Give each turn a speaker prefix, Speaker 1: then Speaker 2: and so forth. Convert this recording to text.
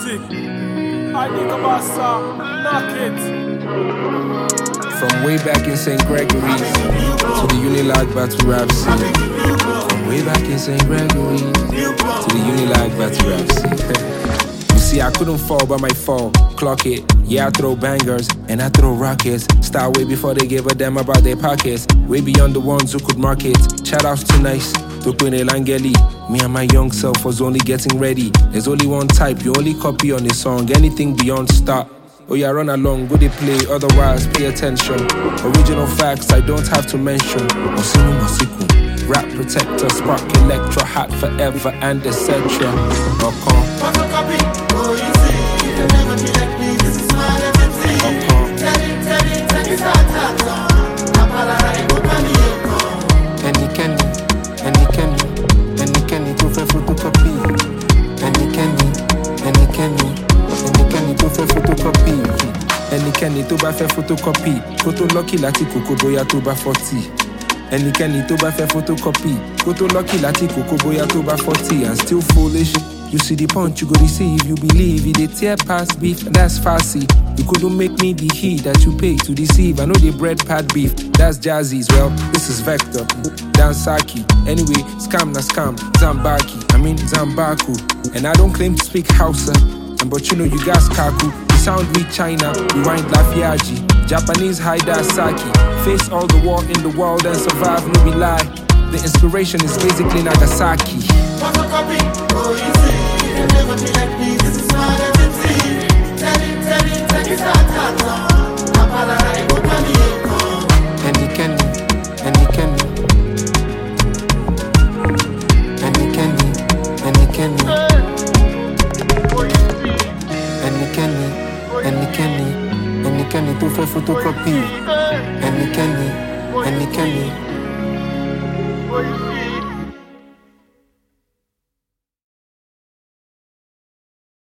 Speaker 1: music. I think about knock it.
Speaker 2: From way back in St. Gregory's to the Unilag Battle Rap scene. From way back in St. Gregory's to the Unilag Battle Rap scene. You see, I couldn't fall by my fall. Clock it. Yeah, I throw bangers and I throw rockets. Start way before they gave a damn about their pockets. Way beyond the ones who could market. Shout outs to Nice, to Queen Elangeli. Me and my young self was only getting ready. There's only one type, you only copy on a song. Anything beyond start. Oh yeah, run along, go they play, otherwise pay attention. Original facts I don't have to mention. Osinu Masiku, rap protector, spark electro, hot forever and etc.
Speaker 3: Photocopy, oh you see, you can never be like me, this is my identity. Tell it, start on. Apala, I go pani,
Speaker 2: Any Kenny, to fair photocopy. Any Kenny, to fair photocopy. Any Kenny, to buy fair photocopy. Koto lucky lati koko boya to buy 40. Any Kenny, to buy fair photocopy. Koto lucky lati koko boya to buy 40. And still foolish. You see the punch, you go receive. You believe it, they tear past beef, that's fussy. You couldn't make me the heat that you pay to deceive. I know they bread pad beef, that's Jazzy's. Well, this is Vector, Dansaki. Anyway, scam na scam, Zambaku. And I don't claim to speak Hausa, but you know you got Kaku. You sound weak China, you wind Lafiaji. Japanese Haida Saki. Face all the war in the world and survive, no be lie. The inspiration is basically Nagasaki.
Speaker 3: Photocopy, oh you see, you can never be like me, this is my identity. Tell it, start on. Apala, I go pani,
Speaker 2: Any Kenny, to fair photocopy. Any Kenny.